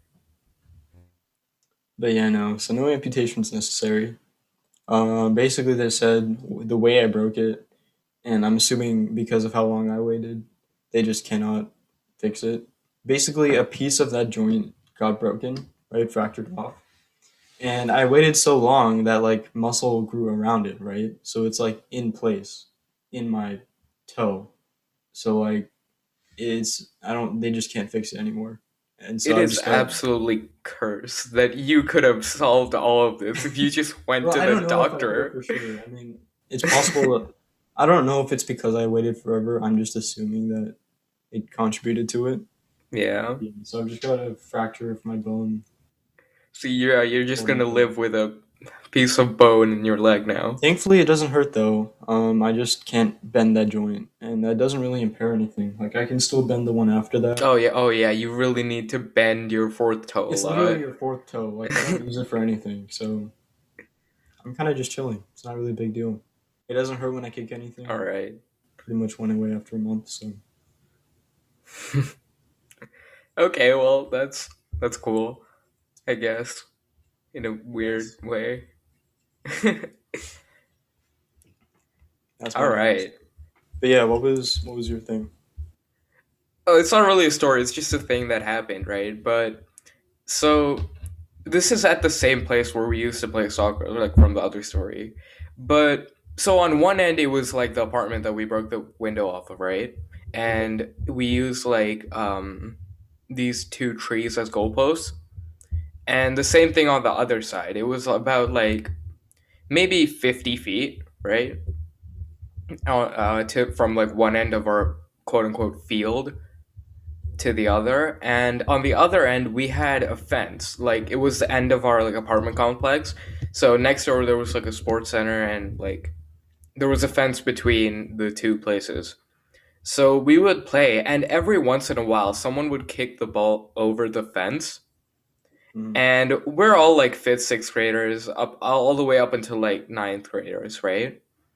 But yeah, no. So no amputations necessary. Basically, they said the way I broke it, and I'm assuming because of how long I waited, they just cannot fix it. Basically, a piece of that joint got broken, right, fractured off, and I waited so long that like muscle grew around it, right. So it's like in place, in my toe. So like it's I don't they just can't fix it anymore, and so It I've is just got. absolutely cursed that you could have solved all of this if you just went Well, to I the don't know if I would doctor. for sure. I mean, it's possible that I don't know if it's because I waited forever. I'm just assuming that it contributed to it. Yeah. Yeah, so I've just got a fracture of my bone, So you're just quote gonna unquote. live with a piece of bone in your leg now. Thankfully, it doesn't hurt though. I just can't bend that joint, and that doesn't really impair anything. Like I can still bend the one after that. Oh yeah, you really need to bend your fourth toe a It's literally lot. your fourth toe. Like I don't use it for anything, so I'm kind of just chilling. It's not really a big deal. It doesn't hurt when I kick anything. All right. Pretty much went away after a month, so Okay, well that's cool, I guess, in a weird yes, way. that's my All news. right. But yeah, what was your thing? Oh, it's not really a story. It's just a thing that happened, right? But so this is at the same place where we used to play soccer, like from the other story. But so on one end, it was like the apartment that we broke the window off of, right? Yeah. And we used like these two trees as goalposts. And the same thing on the other side. It was about like maybe 50 feet, right? To from like one end of our quote unquote field to the other, and on the other end we had a fence. Like it was the end of our like apartment complex, so next door there was like a sports center, and like there was a fence between the two places. So we would play, and every once in a while someone would kick the ball over the fence, Mm. and we're all like fifth, sixth graders, up all the way up until like ninth graders, right?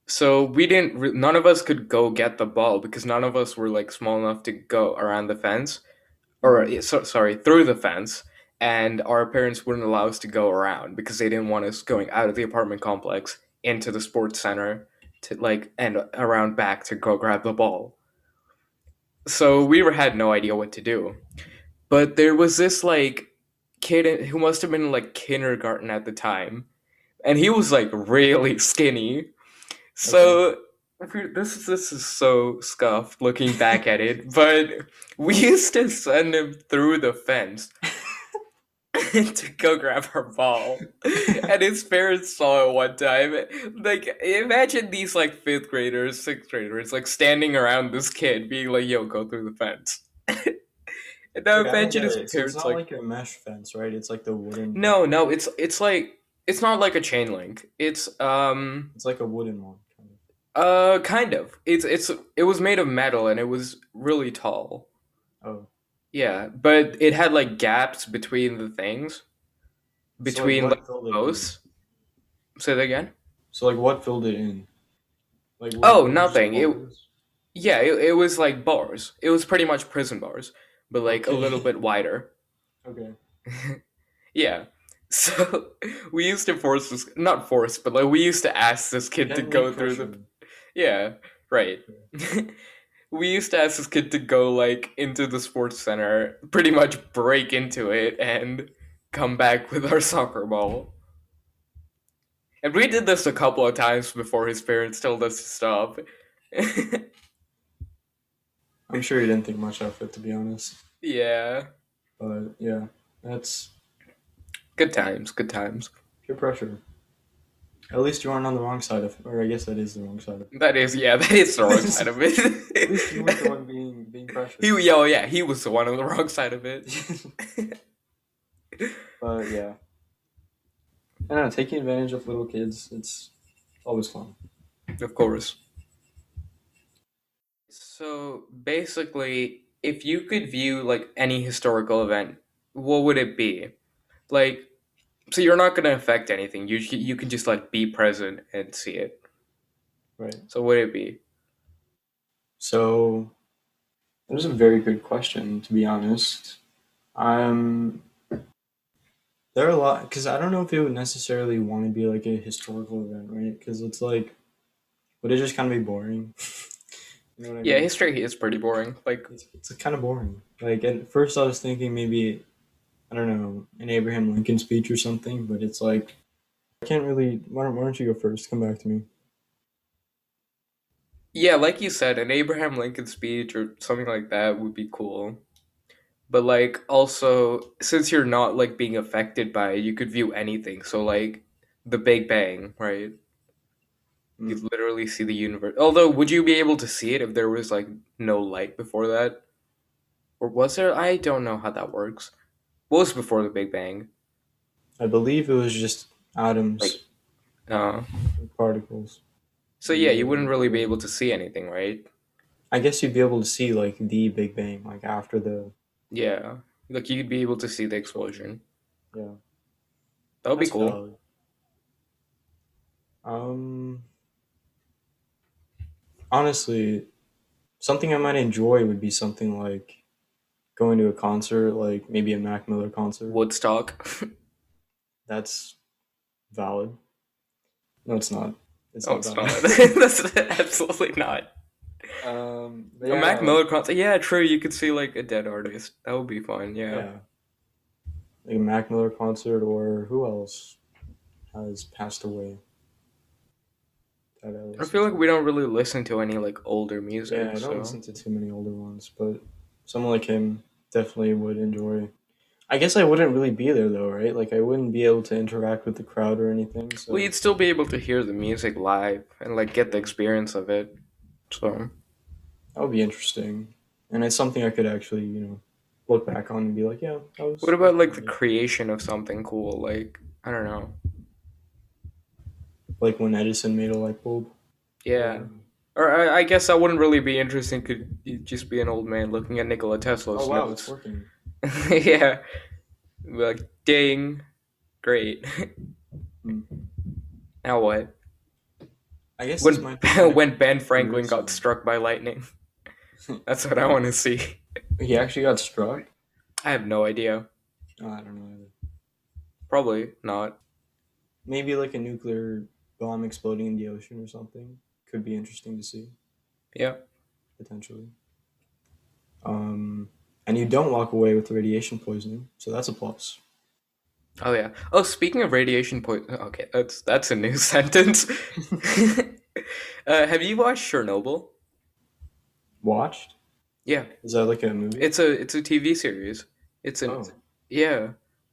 So we didn't. None of us could go get the ball because none of us were like small enough to go around the fence, or Mm-hmm. sorry, through the fence. And our parents wouldn't allow us to go around because they didn't want us going out of the apartment complex into the sports center to like and around back to go grab the ball. So had no idea what to do. But there was this like kid who must have been in like kindergarten at the time, and he was like really skinny. Okay. So this is so scuffed looking back at it, but we used to send him through the fence to go grab our ball. And his parents saw it one time. Like, imagine these like fifth graders, sixth graders, like standing around this kid, being like, "Yo, go through the fence." And now Wait, I don't imagine get his it. So it's parents not like, like a mesh fence, right? It's like the wooden. "No, no, it's like it's not like a chain link. It's like a wooden one, kind of. Kind of. It was made of metal and it was really tall. Oh, Yeah, but it had like gaps between the things, so like between like what filled it in? posts. Say that again. So like what filled it in? Like Oh, was it just nothing. bars? It was like bars. It was pretty much prison bars, but like a Okay. little bit wider. Okay. Yeah. So we used to force this, not force, but like we used to ask this kid to Gently go through the. pressure. Yeah, right. Okay. We used to ask this kid to go like into the sports center, pretty much break into it, and come back with our soccer ball. And we did this a couple of times before his parents told us to stop. I'm sure you didn't think much of it, to be honest. Yeah, But yeah, that's good times, good times. peer pressure. At least you aren't on the wrong side of it, or I guess that is the wrong side of That is, yeah, that is the wrong side it. of At least you weren't the it. one being pressured. He, yo, yeah, he was the one on the wrong side of it. But yeah, I don't know. Taking advantage of little kids, it's always fun. Of course. So basically, if you could view like any historical event, what would it be? Like, so you're not going to affect anything. You can just like be present and see it. Right. So what would it be? So that was a very good question, to be honest. Um, there are a lot because I don't know if it would necessarily want to be like a historical event, right? Because it's like, would it just kind of be boring? You know what I Yeah, mean? history is pretty boring. Like, It's kind of boring. Like at first, I was thinking maybe I don't know an Abraham Lincoln speech or something, but it's like I can't really. Why don't you go first? Come back to me. yeah, like you said, an Abraham Lincoln speech or something like that would be cool. But like also, since you're not like being affected by it, you could view anything. So like the Big Bang, right? You Mm. literally see the universe. Although, would you be able to see it if there was like no light before that? Or was there? I don't know how that works. What was before the Big Bang? I believe it was just Like, atoms, uh, particles, so and yeah, you they wouldn't really be were. able to see anything, right? I guess you'd be able to see like the Big Bang, like after the. Yeah, like you'd be able to see the explosion. Yeah, That would be that's cool. valid. Um, honestly, something I might enjoy would be something like going to a concert, like maybe a Mac Miller concert. Woodstock. That's valid. No, it's not. It's No, not it's valid. not. That's absolutely not. But A yeah, Mac like Miller concert. Yeah, true. You could see like a dead artist. That would be fun. Yeah. yeah, like a Mac Miller concert, or who else has passed away that I I listen feel like to? we don't really listen to any like older Yeah, music, I don't so listen to too many older ones, but someone like him definitely would enjoy. I guess I wouldn't really be there though, right? Like I wouldn't be able to interact with the crowd or anything, well, so you'd still be able to hear the music live and like get the yeah, experience of it. So, that would be interesting, and it's something I could actually, look back on and be like, yeah, what that was about pretty like the good. creation of something cool? Like, I don't know. Like when Edison made a light bulb, Yeah. or Or I guess that wouldn't really be interesting. Could you just be an old man looking at Nikola oh Tesla's wow, it's notes? working. Yeah. Like, ding. Great. Hmm. Now what? I guess this When might be kind of when Ben Franklin got controversial. struck by lightning. That's what I want to see. He actually got struck? I have no idea. Oh, I don't know either. Probably not. Maybe like a nuclear bomb exploding in the ocean or something. Could be interesting to see, Yeah. potentially. And you don't walk away with radiation poisoning, so that's a plus. Oh yeah. Oh, speaking of radiation point. Okay, that's a new sentence. Have you watched Chernobyl? Watched? Yeah, Is that like a movie? it's a TV series. It's an Oh, yeah.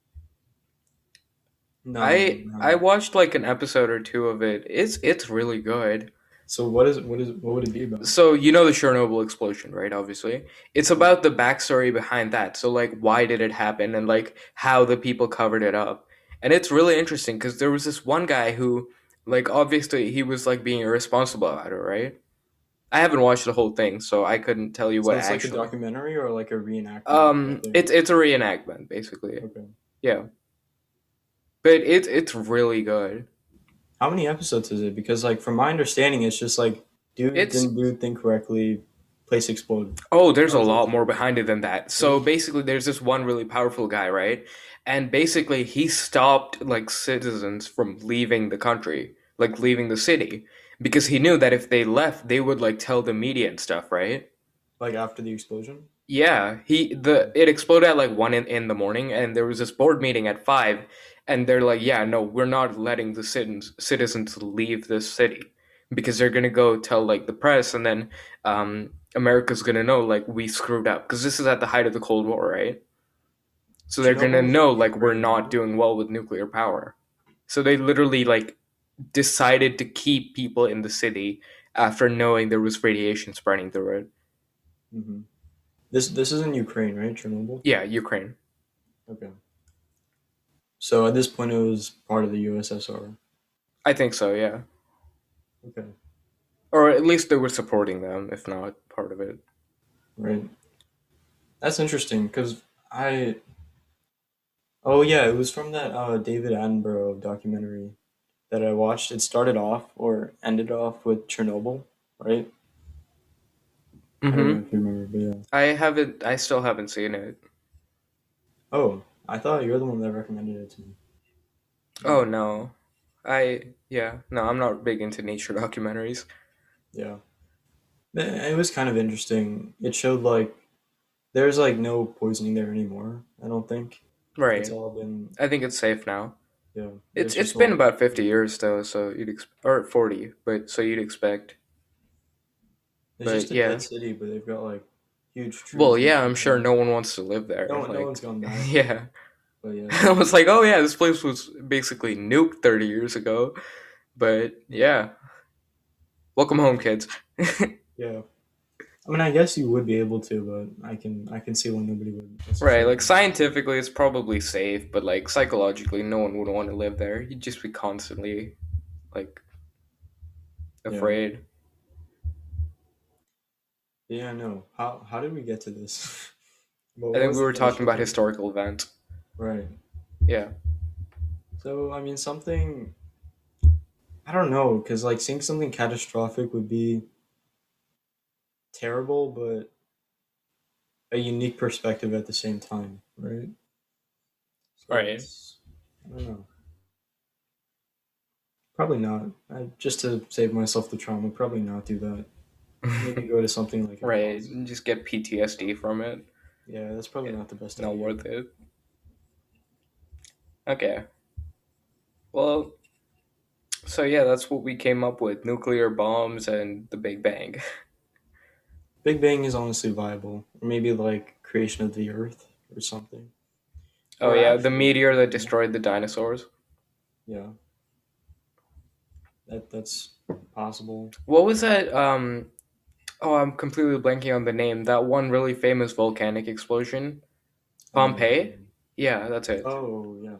no, I no. watched like an episode or two of it. It's really good. So what would it be about? So you know the Chernobyl explosion, right? Obviously, it's Yeah. about the backstory behind that. So like, why did it happen, and like how the people covered it up. And it's really interesting because there was this one guy who, like, obviously he was like being irresponsible about it, right? I haven't watched the whole thing, so I couldn't tell you So what it's like a actually. documentary or like a reenactment of the thing? It's a reenactment basically. Okay. Yeah, but it's really good. How many episodes is it? Because like from my understanding, it's just like dude It's didn't do think correctly, place exploded. Oh, there's That a was it. lot more behind it than that. So Really? basically, there's this one really powerful guy, right? And basically, he stopped like citizens from leaving the country, like leaving the city, because he knew that if they left, they would like tell the media and stuff, right? Like after the explosion? Yeah, it exploded at like 1 in the morning, and there was this board meeting at 5, and they're like, yeah, no, we're not letting the citizens leave this city because they're gonna go tell like the press, and then America's gonna know like we screwed up because this is at the height of the Cold War, right? So they're gonna Chernobyl is in know like we're Ukraine, not right? doing well with nuclear power. So they literally like decided to keep people in the city after knowing there was radiation spreading through it. hmm this is in Ukraine, right? Chernobyl. Yeah, Ukraine. Okay. So at this point, it was part of the USSR. I think so, yeah. Okay. Or at least they were supporting them, if not part of it. Right. That's interesting because I. Oh yeah, it was from that David Attenborough documentary that I watched. It started off or ended off with Chernobyl, right? I don't know Mm-hmm. if you remember, but yeah. I still haven't seen it. Oh, I thought you're the one that recommended it to me. Oh Oh, no. No, I'm not big into nature documentaries. yeah. It was kind of interesting. It showed like there's like no poisoning there anymore. I don't think it's Right. all been I think it's safe now. yeah. It's There's it's just a been lot of about 50 years though, so or 40, but so you'd expect. it's just But a dead yeah. city, but they've got like huge Well, trees and yeah, stuff I'm sure there. no one wants to live there. No Like, one's gone back, yeah. but yeah, I was like, oh yeah, this place was basically nuked 30 years ago. But yeah, welcome home, kids. yeah. I mean, I guess you would be able to, but I can see why nobody would Right, necessarily like want to. scientifically it's probably safe, but like psychologically no one would want to live there. You'd just be constantly like Yeah, afraid. yeah. No. How did we get to this? What I think was we the were talking initial about point? historical events. Right. Yeah. So I mean, something I don't know, because like seeing something catastrophic would be terrible, but a unique perspective at the same time, right? So Right. it's I don't know. Probably not. Just to save myself the trauma, probably not do that. Maybe go to something like a Right. concert. Just get PTSD from it. Yeah, that's probably Yeah. not the best Not idea. worth it. Okay. Well, so yeah, that's what we came up with. Nuclear bombs and the Big Bang. Big Bang is honestly viable, or maybe like creation of the Earth or something. Oh Or yeah, the actually, meteor that yeah, destroyed the dinosaurs. yeah, that's possible. What was that oh, I'm completely blanking on the name. That one really famous volcanic explosion. Pompeii? Um, Yeah, that's it. oh yeah,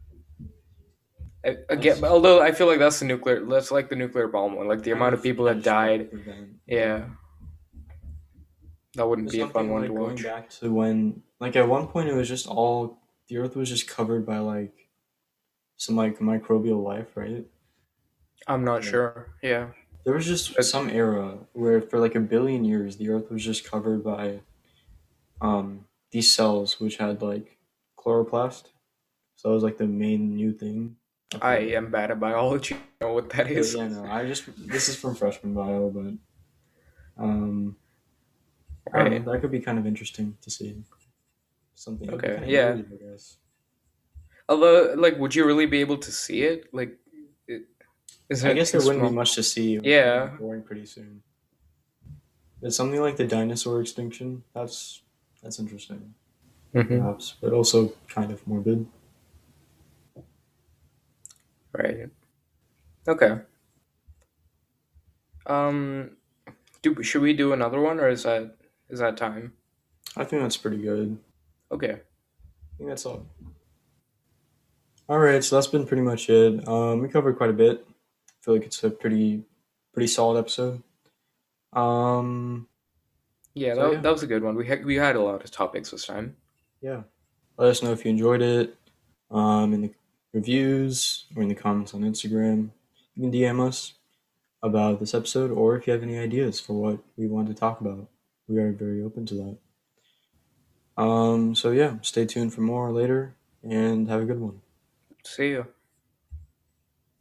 Again, that's although I feel like that's like the nuclear bomb one. Like the kind amount of of people that catastrophic died. event. Yeah, Yeah, that wouldn't there's be a fun something one to like going watch. back to when, like at one point, it was just all the Earth was just covered by like some like microbial life, right? I'm not Like sure. Yeah. There was just But some era where for like a billion years the Earth was just covered by these cells which had like chloroplast. So that was like the main new thing. I I forgot. am bad at biology. I don't know what that Okay, is. yeah, no, I just this is from freshman bio, but um, I don't Right. know. That could be kind of interesting to see. Something it'd be Okay. kind of Yeah. eerie, I guess. Although, like, would you really be able to see it? Like, it, isn't I it guess too there wouldn't be small? much to see. It would kind of be Yeah. boring pretty soon. But something like the dinosaur extinction, that's interesting, Hmm. perhaps, but also kind of morbid. Right. Okay. Um. Should we do another one, or is that time? I think that's pretty good. Okay. I think that's all. All right, so that's been pretty much it. We covered quite a bit. I feel like it's a pretty solid episode. Um, Yeah. so That, yeah, that was a good one. We had a lot of topics this time. yeah. Let us know if you enjoyed it. In the reviews or in the comments on Instagram. You can DM us about this episode, or if you have any ideas for what we want to talk about. We are very open to that. So yeah, stay tuned for more later, and have a good one. See you.